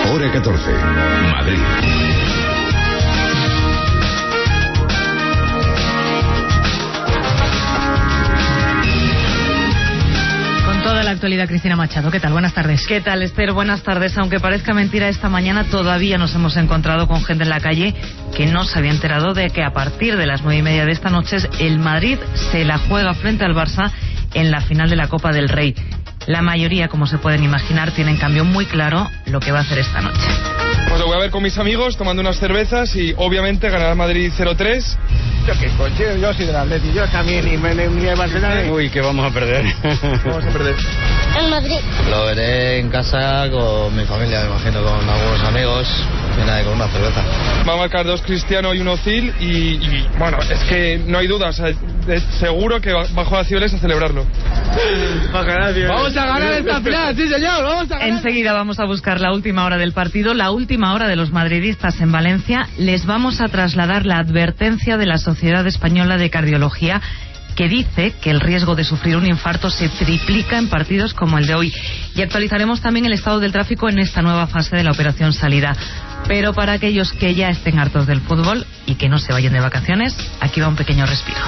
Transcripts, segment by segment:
Hora 14, Madrid. Toda la actualidad, Cristina Machado. ¿Qué tal? Buenas tardes. ¿Qué tal, Esther? Buenas tardes. Aunque parezca mentira, esta mañana todavía nos hemos encontrado con gente en la calle que no se había enterado de que a partir de las 9:30 de esta noche el Madrid se la juega frente al Barça en la final de la Copa del Rey. La mayoría, como se pueden imaginar, tiene en cambio muy claro lo que va a hacer esta noche. Pues lo voy a ver con mis amigos, tomando unas cervezas y obviamente ganará Madrid 0-3. Yo qué coche, yo soy del Atleti, yo también, ni el Barcelona. Uy, que vamos a perder. Vamos a perder. En Madrid. Lo veré en casa con mi familia, me imagino, con algunos amigos, con una cerveza. Va a marcar 2 Cristiano y 1 Ozil y bueno, es que no hay duda, o sea, seguro que bajo a Cibeles a celebrarlo. Vamos a ganar esta final, sí señor, vamos a ganar. Enseguida vamos a buscar la última hora del partido, la última hora de los madridistas en Valencia. Les vamos a trasladar la advertencia de la Sociedad Española de Cardiología, que dice que el riesgo de sufrir un infarto se triplica en partidos como el de hoy. Y actualizaremos también el estado del tráfico en esta nueva fase de la operación salida. Pero para aquellos que ya estén hartos del fútbol y que no se vayan de vacaciones, aquí va un pequeño respiro.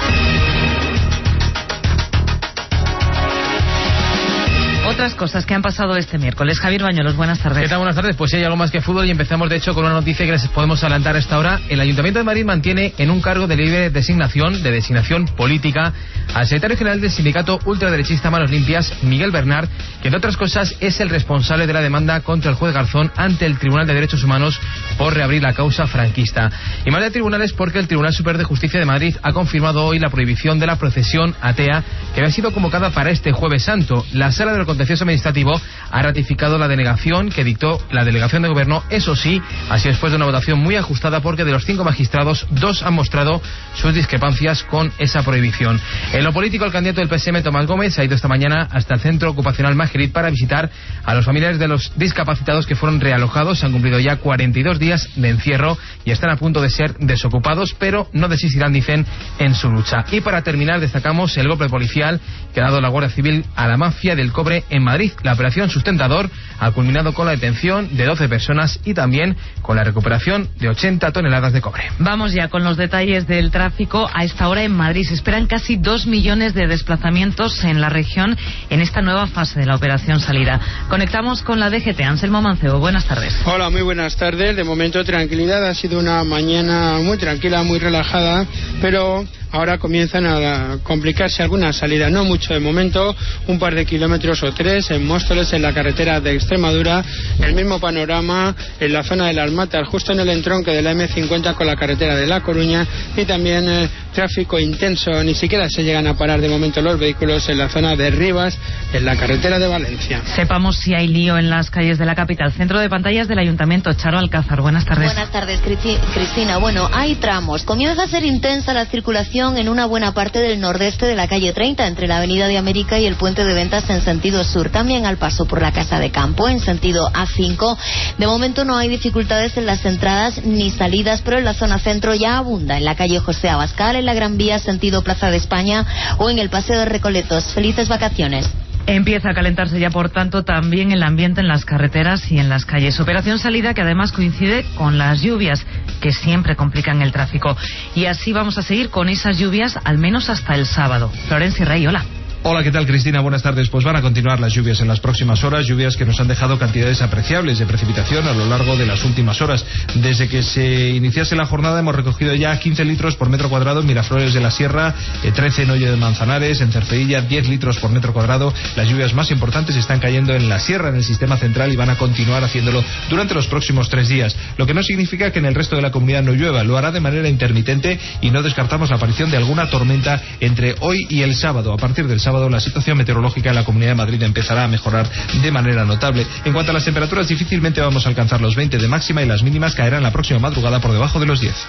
Otras cosas que han pasado este miércoles. Javier Bañuelos, buenas tardes. ¿Qué tal? Buenas tardes. Pues sí, hay algo más que fútbol y empezamos de hecho con una noticia que les podemos adelantar a esta hora. El Ayuntamiento de Madrid mantiene en un cargo de libre designación política al secretario general del sindicato ultraderechista Manos Limpias, Miguel Bernard, que entre otras cosas es el responsable de la demanda contra el juez Garzón ante el Tribunal de Derechos Humanos por reabrir la causa franquista. Y más de tribunales porque el Tribunal Superior de Justicia de Madrid ha confirmado hoy la prohibición de la procesión atea que había sido convocada para este Jueves Santo. La Sala del Contencioso Administrativo ha ratificado la denegación que dictó la delegación de gobierno, eso sí, así después de una votación muy ajustada porque de los 5 magistrados, 2 han mostrado sus discrepancias con esa prohibición. En lo político, el candidato del PSM, Tomás Gómez, ha ido esta mañana hasta el centro ocupacional Majerit para visitar a los familiares de los discapacitados que fueron realojados. Se han cumplido ya 42 días de encierro y están a punto de ser desocupados, pero no desistirán, dicen, en su lucha. Y para terminar, destacamos el golpe policial que ha dado la Guardia Civil a la mafia del cobre en Madrid. La operación Sustentador ha culminado con la detención de 12 personas y también con la recuperación de 80 toneladas de cobre. Vamos ya con los detalles del tráfico. A esta hora en Madrid se esperan casi 2 millones de desplazamientos en la región en esta nueva fase de la operación salida. Conectamos con la DGT. Anselmo Mancebo, buenas tardes. Hola, muy buenas tardes. De momento tranquilidad, ha sido una mañana muy tranquila, muy relajada, pero ahora comienzan a complicarse algunas salidas, no mucho de momento, un par de kilómetros o 3 en Móstoles, en la carretera de Extremadura, el mismo panorama en la zona de Las Matas, justo en el entronque de la M50 con la carretera de La Coruña, y también tráfico intenso, ni siquiera se llegan a parar de momento los vehículos en la zona de Rivas, en la carretera de Valencia. Sepamos si hay lío en las calles de la capital. Centro de pantallas del Ayuntamiento, Charo Alcázar, buenas tardes. Buenas tardes, Cristina. Bueno, hay tramos. Comienza a ser intensa la circulación en una buena parte del nordeste de la calle 30, entre la Avenida de América y el Puente de Ventas en sentido sur. También al paso por la Casa de Campo en sentido A5. De momento no hay dificultades en las entradas ni salidas, pero en la zona centro ya abunda en la calle José Abascal, en la Gran Vía sentido Plaza de España o en el Paseo de Recoletos. Felices vacaciones. Empieza a calentarse ya, por tanto, también el ambiente en las carreteras y en las calles. Operación salida que además coincide con las lluvias, que siempre complican el tráfico. Y así vamos a seguir con esas lluvias, al menos hasta el sábado. Florencia Rey, hola. Hola, ¿qué tal, Cristina? Buenas tardes. Pues van a continuar las lluvias en las próximas horas, lluvias que nos han dejado cantidades apreciables de precipitación a lo largo de las últimas horas. Desde que se iniciase la jornada hemos recogido ya 15 litros por metro cuadrado en Miraflores de la Sierra, 13 en Hoyo de Manzanares, en Cercedilla 10 litros por metro cuadrado. Las lluvias más importantes están cayendo en la Sierra, en el sistema central, y van a continuar haciéndolo durante los próximos 3 días. Lo que no significa que en el resto de la comunidad no llueva, lo hará de manera intermitente y no descartamos la aparición de alguna tormenta entre hoy y el sábado. A partir del sábado la situación meteorológica en la Comunidad de Madrid empezará a mejorar de manera notable. En cuanto a las temperaturas, difícilmente vamos a alcanzar los 20 de máxima y las mínimas caerán la próxima madrugada por debajo de los 10.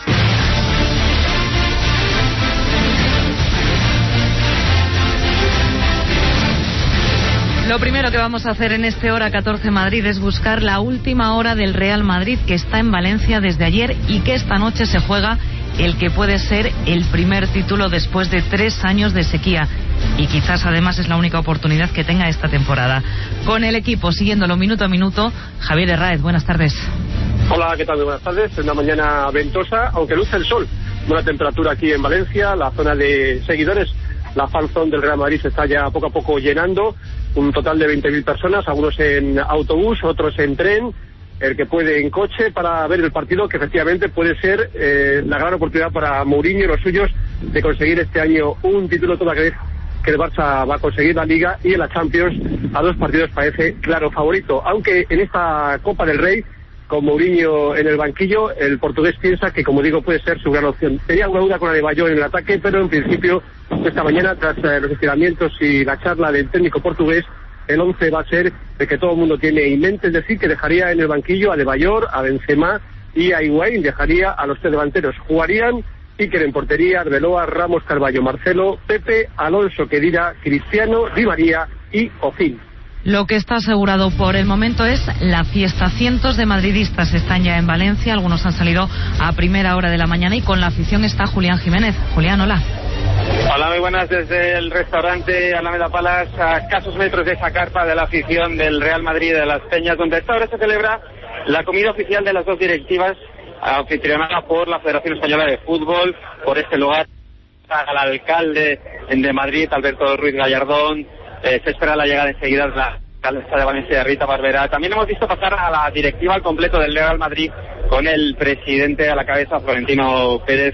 Lo primero que vamos a hacer en este Hora 14 Madrid es buscar la última hora del Real Madrid, que está en Valencia desde ayer y que esta noche se juega el que puede ser el primer título después de 3 años de sequía. y quizás además es la única oportunidad que tenga esta temporada. Con el equipo, siguiéndolo minuto a minuto, Javier Herráez, buenas tardes. Hola, ¿qué tal? Muy buenas tardes. Es una mañana ventosa, aunque luce el sol. Buena temperatura aquí en Valencia, la zona de seguidores, la fanzone del Real Madrid se está ya poco a poco llenando, un total de 20.000 personas, algunos en autobús, otros en tren, el que puede en coche, para ver el partido, que efectivamente puede ser la gran oportunidad para Mourinho y los suyos de conseguir este año un título, toda vez que el Barça va a conseguir la Liga, y en la Champions a 2 partidos parece claro favorito, aunque en esta Copa del Rey, con Mourinho en el banquillo, el portugués piensa que, como digo, puede ser su gran opción. Tenía una duda con Adebayor en el ataque, pero en principio esta mañana, tras los estiramientos y la charla del técnico portugués, el 11 va a ser el que todo el mundo tiene en mente, es decir, que dejaría en el banquillo a Adebayor, a Benzema y a Higuaín, dejaría a los 3 delanteros. Jugarían Iker en portería, Arbeloa, Ramos, Carballo, Marcelo, Pepe, Alonso, Khedira, Cristiano, Di María y Ozil. Lo que está asegurado por el momento es la fiesta. Cientos de madridistas están ya en Valencia, algunos han salido a primera hora de la mañana, y con la afición está Julián Jiménez. Julián, hola. Hola, muy buenas. Desde el restaurante Alameda Palace, a escasos metros de esa carpa de la afición del Real Madrid de Las Peñas, donde esta hora se celebra la comida oficial de las 2 directivas, anfitrionada por la Federación Española de Fútbol, por este lugar, al alcalde de Madrid, Alberto Ruiz Gallardón. Se espera la llegada enseguida de la alcaldesa de Valencia, Rita Barberá. También hemos visto pasar a la directiva al completo del Real Madrid, con el presidente a la cabeza, Florentino Pérez,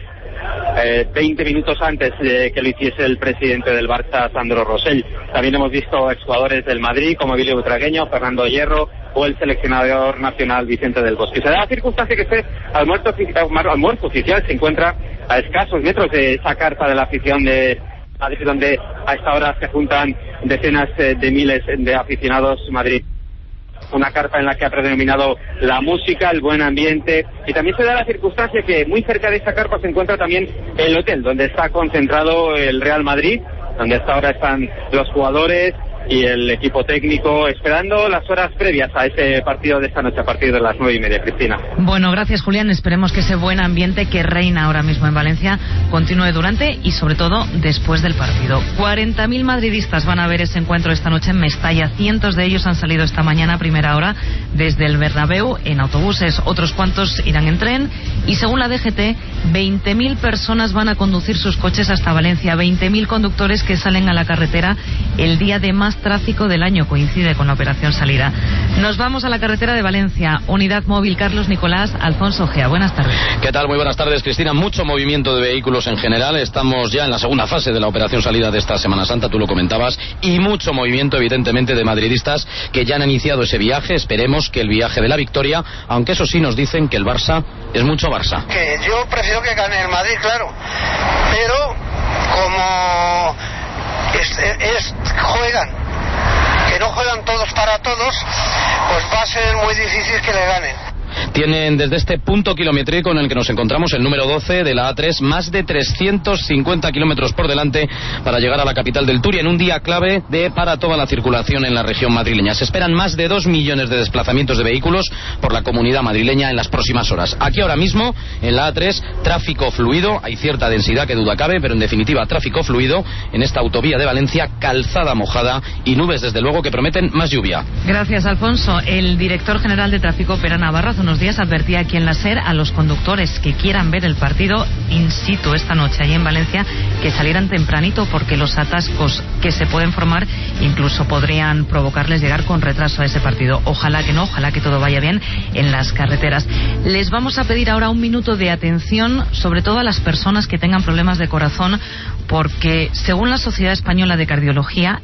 20 minutos antes de que lo hiciese el presidente del Barça, Sandro Rosell. También hemos visto exjugadores del Madrid, como Emilio Butragueño, Fernando Hierro o el seleccionador nacional Vicente del Bosque. Se da la circunstancia que este almuerzo oficial se encuentra a escasos metros de esa carpa de la afición de Madrid, donde a esta hora se juntan decenas de miles de aficionados Madrid. Una carpa en la que ha predominado la música, el buen ambiente, y también se da la circunstancia que muy cerca de esta carpa se encuentra también el hotel donde está concentrado el Real Madrid, donde hasta ahora están los jugadores y el equipo técnico esperando las horas previas a ese partido de esta noche a partir de las 9:30, Cristina. Bueno, gracias, Julián. Esperemos que ese buen ambiente que reina ahora mismo en Valencia continúe durante y sobre todo después del partido. 40.000 madridistas van a ver ese encuentro esta noche en Mestalla. Cientos de ellos han salido esta mañana a primera hora desde el Bernabéu en autobuses. Otros cuantos irán en tren y, según la DGT, 20.000 personas van a conducir sus coches hasta Valencia. 20.000 conductores que salen a la carretera el día de más tráfico del año, coincide con la operación salida. Nos vamos a la carretera de Valencia. Unidad móvil Carlos Nicolás, Alfonso Gea. Buenas tardes. ¿Qué tal? Muy buenas tardes, Cristina. Mucho movimiento de vehículos en general. Estamos ya en la segunda fase de la operación salida de esta Semana Santa, tú lo comentabas, y mucho movimiento, evidentemente, de madridistas que ya han iniciado ese viaje. Esperemos que el viaje de la victoria, aunque eso sí nos dicen que el Barça es mucho Barça. Que yo prefiero que gane el Madrid, claro, pero como juegan, que no juegan todos para todos, pues va a ser muy difícil que le ganen. Tienen desde este punto kilométrico en el que nos encontramos, el número 12 de la A3, más de 350 kilómetros por delante para llegar a la capital del Turia, en un día clave para toda la circulación en la región madrileña. Se esperan más de 2 millones de desplazamientos de vehículos por la comunidad madrileña en las próximas horas. Aquí ahora mismo, en la A3, tráfico fluido, hay cierta densidad que duda cabe, pero en definitiva tráfico fluido en esta autovía de Valencia, calzada mojada y nubes desde luego que prometen más lluvia. Gracias, Alfonso. El director general de tráfico, Pere Navarro, hace unos días advertía aquí en la SER a los conductores que quieran ver el partido in situ esta noche allí en Valencia que salieran tempranito, porque los atascos que se pueden formar incluso podrían provocarles llegar con retraso a ese partido. Ojalá que no, ojalá que todo vaya bien en las carreteras. Les vamos a pedir ahora un minuto de atención, sobre todo a las personas que tengan problemas de corazón, porque según la Sociedad Española de Cardiología,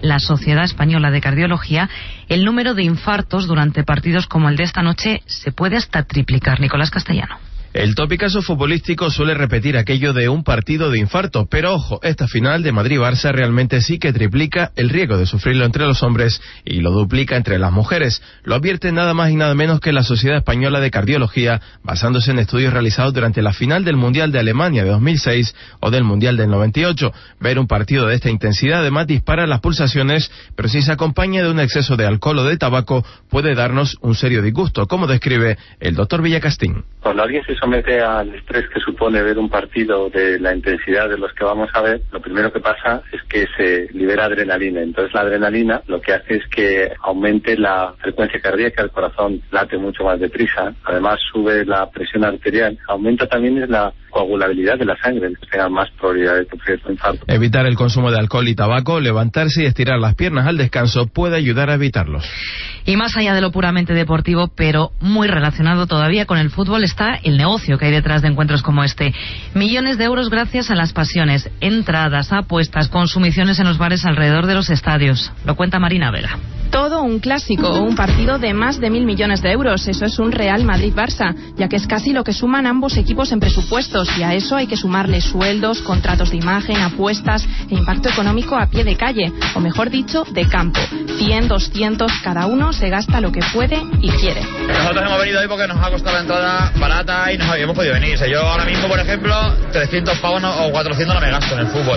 el número de infartos durante partidos como el de esta noche se puede hasta triplicar. Nicolás Castellano. El topicazo futbolístico suele repetir aquello de un partido de infarto, pero ojo, esta final de Madrid-Barça realmente sí que triplica el riesgo de sufrirlo entre los hombres y lo duplica entre las mujeres. Lo advierte nada más y nada menos que la Sociedad Española de Cardiología, basándose en estudios realizados durante la final del Mundial de Alemania de 2006 o del Mundial del 98. Ver un partido de esta intensidad además dispara las pulsaciones, pero si se acompaña de un exceso de alcohol o de tabaco puede darnos un serio disgusto, como describe el doctor Villacastín. Cuando alguien se somete al estrés que supone ver un partido de la intensidad de los que vamos a ver, lo primero que pasa es que se libera adrenalina. Entonces la adrenalina lo que hace es que aumente la frecuencia cardíaca, el corazón late mucho más deprisa, además sube la presión arterial, aumenta también la coagulabilidad de la sangre, entonces tengan más probabilidad de sufrir un infarto. Evitar el consumo de alcohol y tabaco, levantarse y estirar las piernas al descanso puede ayudar a evitarlos. Y más allá de lo puramente deportivo, pero muy relacionado todavía con el fútbol, está el negocio que hay detrás de encuentros como este. Millones de euros gracias a las pasiones, entradas, apuestas, consumiciones en los bares alrededor de los estadios. Lo cuenta Marina Vega. Todo un clásico, un partido de más de 1.000 millones de euros. Eso es un Real Madrid-Barça, ya que es casi lo que suman ambos equipos en presupuestos, y a eso hay que sumarle sueldos, contratos de imagen, apuestas e impacto económico a pie de calle, o mejor dicho, de campo. 100, 200, cada uno se gasta lo que puede y quiere. Nosotros hemos venido hoy porque nos ha costado la entrada barata y nos habíamos podido venir. Yo ahora mismo, por ejemplo, 300 pavos o 400 no me gasto en el fútbol.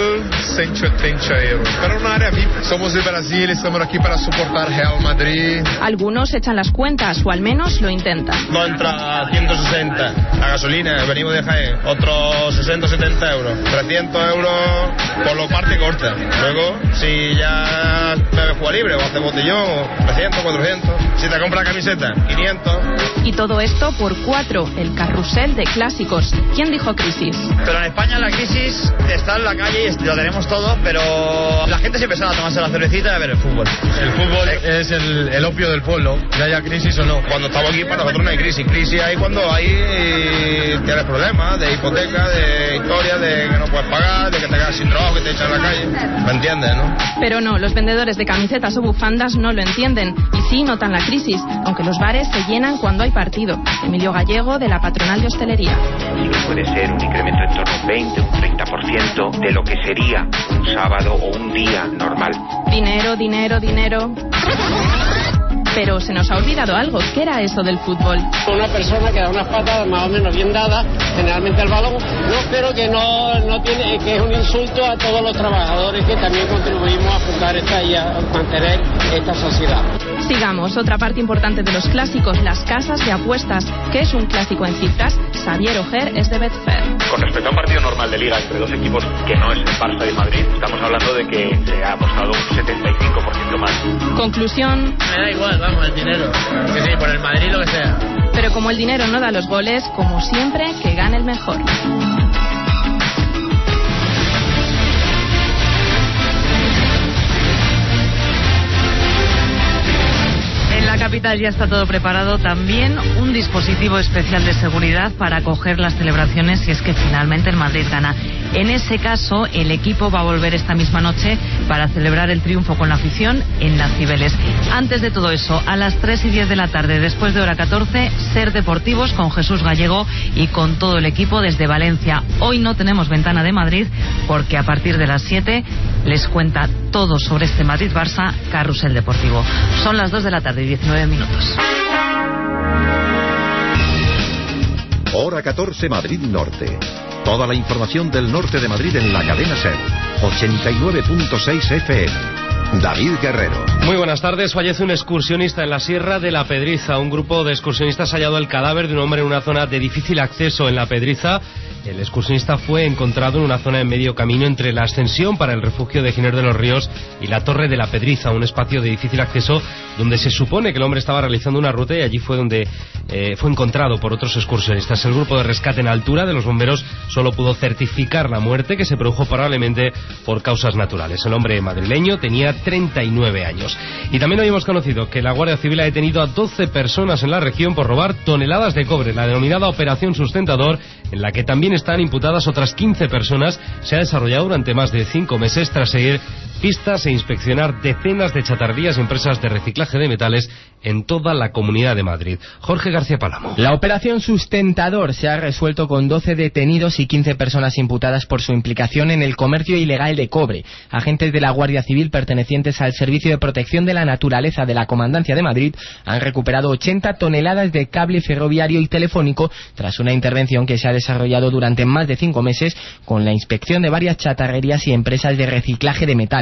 1.180 euros. Para una área VIP, somos de Brasil, estamos aquí para soportar Real Madrid. Algunos echan las cuentas, o al menos lo intentan. No entra 160 la gasolina, venimos de Jaén, otros 60, 70 euros. 300 euros por lo parte corta. Luego, si ya bebes jugar libre o haces botellón, 300, 400. Si te compras camiseta, 500. Y todo esto por 4, el carrusel de clásicos. ¿Quién dijo crisis? Pero en España la crisis está en la calle y lo tenemos todo, pero la gente siempre sale a tomarse la cervecita y a ver el fútbol. El fútbol es el opio del pueblo, ya haya crisis o no. Cuando estamos aquí, para nosotros no hay crisis. Crisis hay cuando tienes problemas de hipoteca, de historia, de que no puedes pagar, de que te quedas sin trabajo, que te echan a la calle. ¿Me entiendes, no? Pero no, los vendedores de camisetas o bufandas no lo entienden y sí notan la crisis, aunque los bares se llenan cuando hay partido. Emilio Gallego, de la Patronal de Hostelería. Sí que puede ser un incremento en torno a un 20, un 30% de lo que sería un sábado o un día normal. Dinero, dinero, dinero. Pero se nos ha olvidado algo. ¿Qué era eso del fútbol? Una persona que da unas patadas más o menos bien dadas, generalmente al balón, pero que no tiene, que es un insulto a todos los trabajadores que también contribuimos a fundar esta y a mantener esta sociedad. Sigamos, otra parte importante de los clásicos, las casas de apuestas. ¿Qué es un clásico en cifras? Xavier Ojer es de Betfair. Con respecto a un partido normal de liga entre dos equipos que no es el Barça y el Madrid, estamos hablando de que se ha apostado un 75% más. Conclusión. Me da igual, vamos, el dinero. Que sí, por el Madrid lo que sea. Pero como el dinero no da los goles, como siempre, que gane el mejor. En la capital ya está todo preparado, también un dispositivo especial de seguridad para acoger las celebraciones si es que finalmente el Madrid gana. En ese caso, el equipo va a volver esta misma noche para celebrar el triunfo con la afición en las Cibeles. Antes de todo eso, a las 3:10 de la tarde, después de hora 14, Ser Deportivos con Jesús Gallego y con todo el equipo desde Valencia. Hoy no tenemos ventana de Madrid porque a partir de las 7 les cuenta todo sobre este Madrid-Barça Carrusel Deportivo. Son las 2 de la tarde y 19 minutos. Hora 14, Madrid Norte. Toda la información del norte de Madrid en la cadena SER. 89.6 FM. David Guerrero. Muy buenas tardes. Fallece un excursionista en la Sierra de la Pedriza. Un grupo de excursionistas ha hallado el cadáver de un hombre en una zona de difícil acceso en la Pedriza. El excursionista fue encontrado en una zona en medio camino entre la ascensión para el refugio de Giner de los Ríos y la Torre de la Pedriza, un espacio de difícil acceso donde se supone que el hombre estaba realizando una ruta y allí fue donde fue encontrado por otros excursionistas. El grupo de rescate en altura de los bomberos solo pudo certificar la muerte, que se produjo probablemente por causas naturales. El hombre madrileño tenía 39 años. Y también hoy hemos conocido que la Guardia Civil ha detenido a 12 personas en la región por robar toneladas de cobre. La denominada Operación Sustentador, en la que también están imputadas otras 15 personas, se ha desarrollado durante más de 5 meses tras seguir pistas e inspeccionar decenas de chatarrerías y empresas de reciclaje de metales en toda la Comunidad de Madrid. Jorge García Palamo. La Operación Sustentador se ha resuelto con 12 detenidos y 15 personas imputadas por su implicación en el comercio ilegal de cobre. Agentes de la Guardia Civil pertenecientes al Servicio de Protección de la Naturaleza de la Comandancia de Madrid han recuperado 80 toneladas de cable ferroviario y telefónico tras una intervención que se ha desarrollado durante más de 5 meses con la inspección de varias chatarrerías y empresas de reciclaje de metales.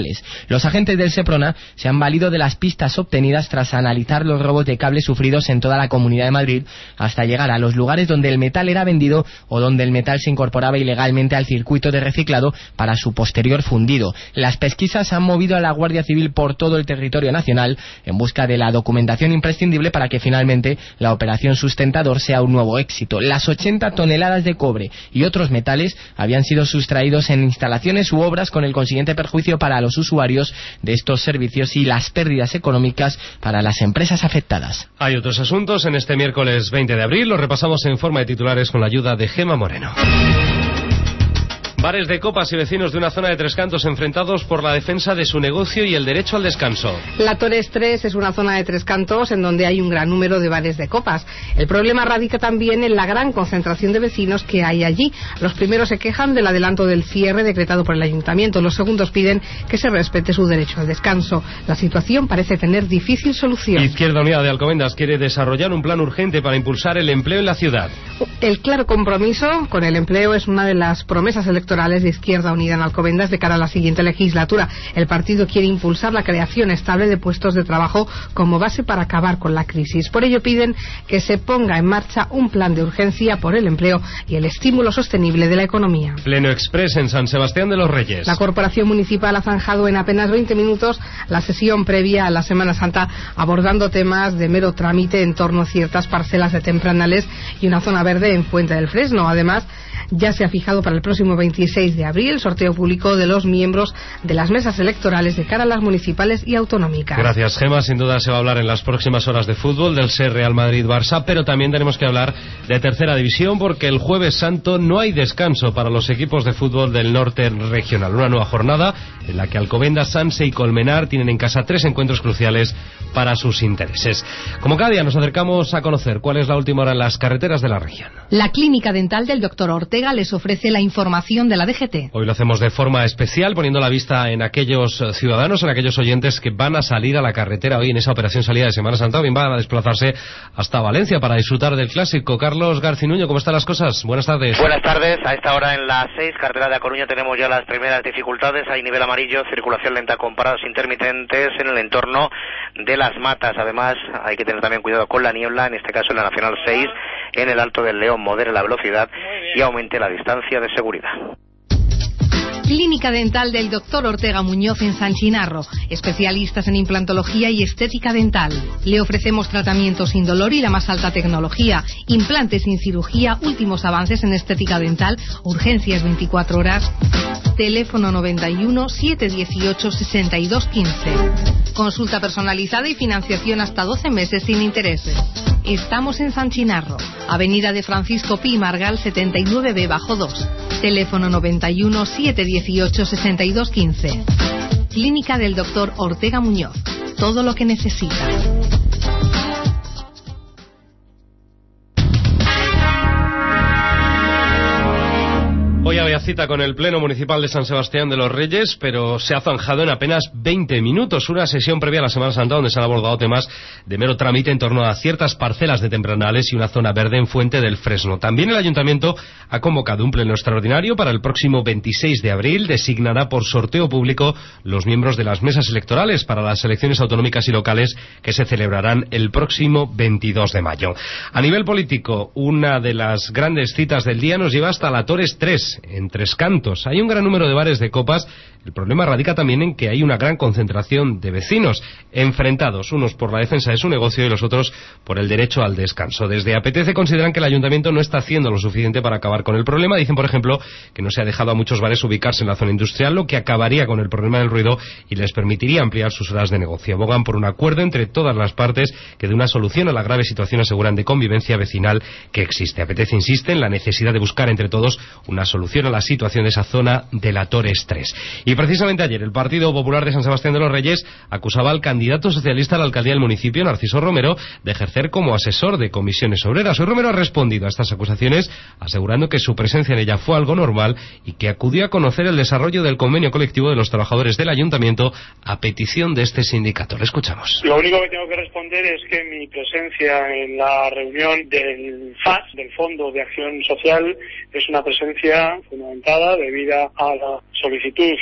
cables. Los agentes del Seprona se han valido de las pistas obtenidas tras analizar los robos de cables sufridos en toda la Comunidad de Madrid hasta llegar a los lugares donde el metal era vendido o donde el metal se incorporaba ilegalmente al circuito de reciclado para su posterior fundido. Las pesquisas han movido a la Guardia Civil por todo el territorio nacional en busca de la documentación imprescindible para que finalmente la operación Sustentador sea un nuevo éxito. Las 80 toneladas de cobre y otros metales habían sido sustraídos en instalaciones u obras con el consiguiente perjuicio para los usuarios de estos servicios y las pérdidas económicas para las empresas afectadas. Hay otros asuntos en este miércoles 20 de abril. Los repasamos en forma de titulares con la ayuda de Gema Moreno. Bares de copas y vecinos de una zona de Tres Cantos enfrentados por la defensa de su negocio y el derecho al descanso. La Torres 3 es una zona de Tres Cantos en donde hay un gran número de bares de copas. El problema radica también en la gran concentración de vecinos que hay allí. Los primeros se quejan del adelanto del cierre decretado por el ayuntamiento. Los segundos piden que se respete su derecho al descanso. La situación parece tener difícil solución. Izquierda Unida de Alcobendas quiere desarrollar un plan urgente para impulsar el empleo en la ciudad. El claro compromiso con el empleo es una de las promesas electorales de Izquierda Unida en Alcobendas de cara a la siguiente legislatura. El partido quiere impulsar la creación estable de puestos de trabajo como base para acabar con la crisis. Por ello piden que se ponga en marcha un plan de urgencia por el empleo y el estímulo sostenible de la economía. Pleno express en San Sebastián de los Reyes. La Corporación Municipal ha zanjado en apenas 20 minutos la sesión previa a la Semana Santa, abordando temas de mero trámite en torno a ciertas parcelas de Tempranales y una zona verde en Fuente del Fresno. Además, ya se ha fijado para el próximo 26 de abril el sorteo público de los miembros de las mesas electorales de cara a las municipales y autonómicas. Gracias, Gema. Sin duda se va a hablar en las próximas horas de fútbol, del SER Real Madrid-Barça, pero también tenemos que hablar de Tercera División porque el Jueves Santo no hay descanso para los equipos de fútbol del norte regional. Una nueva jornada en la que Alcobendas, Sanse y Colmenar tienen en casa 3 encuentros cruciales para sus intereses. Como cada día nos acercamos a conocer cuál es la última hora en las carreteras de la región. La clínica dental del Dr. Ortega les ofrece la información de la DGT. Hoy lo hacemos de forma especial, poniendo la vista en aquellos ciudadanos, en aquellos oyentes que van a salir a la carretera hoy en esa operación salida de Semana Santa, o bien van a desplazarse hasta Valencia para disfrutar del clásico. Carlos Garcinuño, ¿cómo están las cosas? Buenas tardes. Buenas tardes. A esta hora en la 6, carretera de A Coruña, tenemos ya las primeras dificultades. Hay nivel amarillo, circulación lenta con paradas intermitentes en el entorno de Las Matas. Además, hay que tener también cuidado con la niebla, en este caso en la Nacional 6, en el Alto del León. Modere la velocidad y aumente la distancia de seguridad. Clínica dental del Dr. Ortega Muñoz en San Chinarro, especialistas en implantología y estética dental. Le ofrecemos tratamientos sin dolor y la más alta tecnología, implantes sin cirugía, últimos avances en estética dental, urgencias 24 horas. Teléfono 91 718 62 15. Consulta personalizada y financiación hasta 12 meses sin intereses. Estamos en San Chinarro, Avenida de Francisco Pi Margal 79B-2. Teléfono 91 718 62 15. Clínica del Dr. Ortega Muñoz. Todo lo que necesita. Hoy había cita con el Pleno Municipal de San Sebastián de los Reyes, pero se ha zanjado en apenas 20 minutos. Una sesión previa a la Semana Santa donde se han abordado temas de mero trámite en torno a ciertas parcelas de Tempranales y una zona verde en Fuente del Fresno. También el Ayuntamiento ha convocado un pleno extraordinario para el próximo 26 de abril. Designará por sorteo público los miembros de las mesas electorales para las elecciones autonómicas y locales que se celebrarán el próximo 22 de mayo. A nivel político, una de las grandes citas del día nos lleva hasta la Torres 3. En Tres Cantos hay un gran número de bares de copas. El problema radica también en que hay una gran concentración de vecinos enfrentados, unos por la defensa de su negocio y los otros por el derecho al descanso. Desde APTC consideran que el Ayuntamiento no está haciendo lo suficiente para acabar con el problema. Dicen, por ejemplo, que no se ha dejado a muchos bares ubicarse en la zona industrial, lo que acabaría con el problema del ruido y les permitiría ampliar sus horas de negocio. Abogan por un acuerdo entre todas las partes que dé una solución a la grave situación, aseguran, de convivencia vecinal que existe. APTC insiste en la necesidad de buscar entre todos una solución a la situación de esa zona de la Torres 3. Y precisamente ayer el Partido Popular de San Sebastián de los Reyes acusaba al candidato socialista a la alcaldía del municipio, Narciso Romero, de ejercer como asesor de comisiones obreras. Hoy Romero ha respondido a estas acusaciones asegurando que su presencia en ella fue algo normal y que acudió a conocer el desarrollo del convenio colectivo de los trabajadores del ayuntamiento a petición de este sindicato. Le escuchamos. Lo único que tengo que responder es que mi presencia en la reunión del FAS, del Fondo de Acción Social, es una presencia fundamentada debida a la solicitud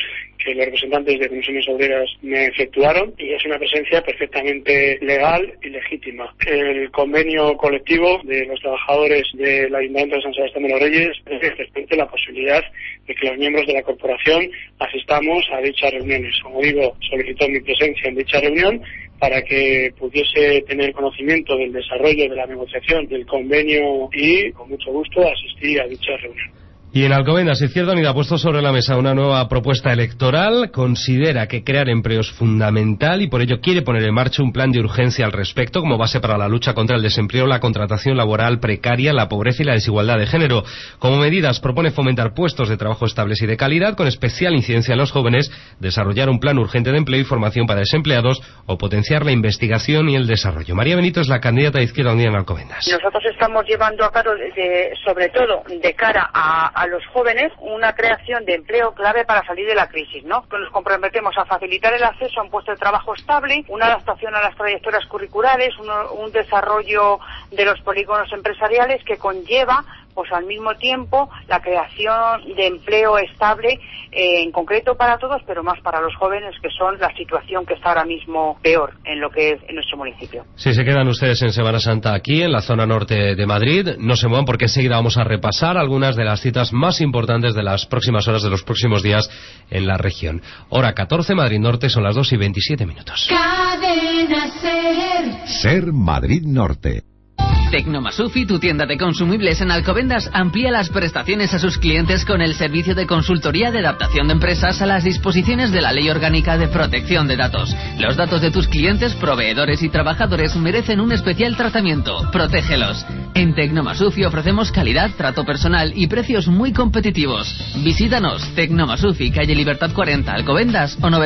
que los representantes de comisiones obreras me efectuaron, y es una presencia perfectamente legal y legítima. El convenio colectivo de los trabajadores del Ayuntamiento de San Sebastián de los Reyes presenta la posibilidad de que los miembros de la corporación asistamos a dichas reuniones. Como digo, solicitó mi presencia en dicha reunión para que pudiese tener conocimiento del desarrollo de la negociación del convenio, y con mucho gusto asistí a dicha reunión. Y en Alcobendas, Izquierda Unida ha puesto sobre la mesa una nueva propuesta electoral. Considera que crear empleo es fundamental y por ello quiere poner en marcha un plan de urgencia al respecto como base para la lucha contra el desempleo, la contratación laboral precaria, la pobreza y la desigualdad de género. Como medidas propone fomentar puestos de trabajo estables y de calidad con especial incidencia en los jóvenes, desarrollar un plan urgente de empleo y formación para desempleados o potenciar la investigación y el desarrollo. María Benito es la candidata de Izquierda Unida en Alcobendas. Nosotros estamos llevando a cabo, sobre todo de cara a los jóvenes, una creación de empleo clave para salir de la crisis, ¿no? Nos comprometemos a facilitar el acceso a un puesto de trabajo estable, una adaptación a las trayectorias curriculares, un desarrollo de los polígonos empresariales que conlleva, pues al mismo tiempo, la creación de empleo estable, en concreto para todos, pero más para los jóvenes, que son la situación que está ahora mismo peor en lo que es en nuestro municipio. Si se quedan ustedes en Semana Santa aquí, en la zona norte de Madrid, no se muevan porque enseguida vamos a repasar algunas de las citas más importantes de las próximas horas, de los próximos días en la región. Hora 14, Madrid Norte, son las 2:27. Cadena Ser. Ser Madrid Norte. Tecnomasufi, tu tienda de consumibles en Alcobendas, amplía las prestaciones a sus clientes con el servicio de consultoría de adaptación de empresas a las disposiciones de la Ley Orgánica de Protección de Datos. Los datos de tus clientes, proveedores y trabajadores merecen un especial tratamiento. Protégelos. En Tecnomasufi ofrecemos calidad, trato personal y precios muy competitivos. Visítanos, Tecnomasufi, calle Libertad 40, Alcobendas, o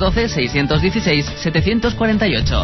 912-616-748.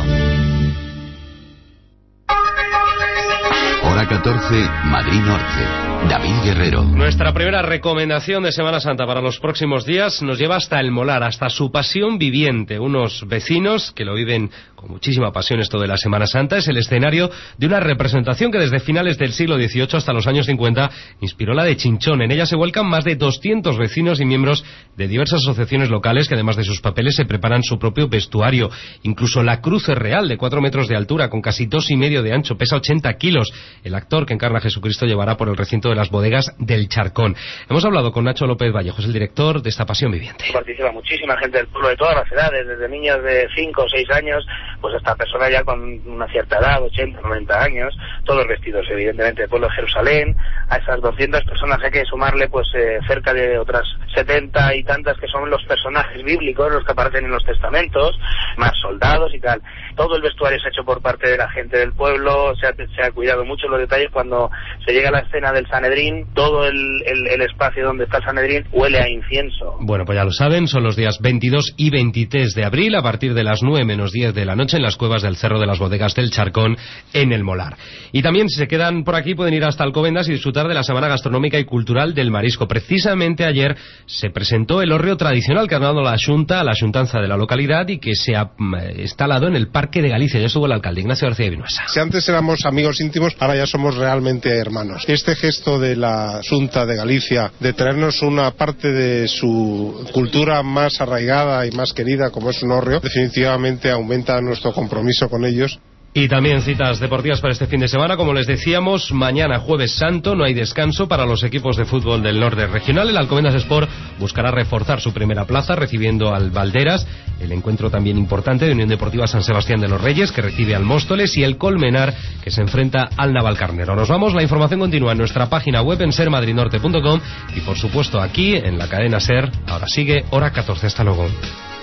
Hora 14, Madrid Norte. David Guerrero. Nuestra primera recomendación de Semana Santa para los próximos días nos lleva hasta el Molar, hasta su pasión viviente. Unos vecinos que lo viven con muchísima pasión esto de la Semana Santa. Es el escenario de una representación que desde finales del siglo XVIII hasta los años 50 inspiró la de Chinchón. En ella se vuelcan más de 200 vecinos y miembros de diversas asociaciones locales que, además de sus papeles, se preparan su propio vestuario. Incluso la cruz es real, de 4 metros de altura, con casi 2,5 de ancho, pesa 80 kilos. El actor que encarna a Jesucristo llevará por el recinto de las bodegas del Charcón. Hemos hablado con Nacho López Vallejos, el director de esta pasión viviente. Participa muchísima gente del pueblo de todas las edades, desde niños de 5 o 6 años, pues hasta personas ya con una cierta edad, 80, 90 años, todos vestidos evidentemente del pueblo de Jerusalén. A esas 200 personas hay que sumarle pues cerca de otras 70 y tantas que son los personajes bíblicos, los que aparecen en los testamentos, más soldados y tal. Todo el vestuario es hecho por parte de la gente del pueblo, se ha cuidado mucho los detalles. Cuando se llega a la escena del Sanedrín, todo el espacio donde está el Sanedrín huele a incienso. Bueno, pues ya lo saben, son los días 22 y 23 de abril, a partir de las 9 menos 10 de la noche, en las cuevas del Cerro de las Bodegas del Charcón, en el Molar. Y también, si se quedan por aquí, pueden ir hasta Alcobendas y disfrutar de la Semana Gastronómica y Cultural del Marisco. Precisamente ayer se presentó el hórreo tradicional que ha dado la Xunta, la Xuntanza de la localidad, y que se ha instalado en el Parque de Galicia. Ya estuvo el alcalde, Ignacio García Vinuesa. Si antes éramos amigos íntimos, ahora ya somos realmente hermanos. Este gesto de la Xunta de Galicia de traernos una parte de su cultura más arraigada y más querida, como es un hórreo, definitivamente aumenta nuestro compromiso con ellos. Y también citas deportivas para este fin de semana. Como les decíamos, mañana Jueves Santo no hay descanso para los equipos de fútbol del norte regional. El Alcobendas Sport buscará reforzar su primera plaza recibiendo al Valderas. El encuentro también importante de Unión Deportiva San Sebastián de los Reyes, que recibe al Móstoles, y el Colmenar, que se enfrenta al Navalcarnero. Nos vamos, la información continúa en nuestra página web en sermadridnorte.com y por supuesto aquí en la cadena SER. Ahora sigue Hora 14. Hasta luego.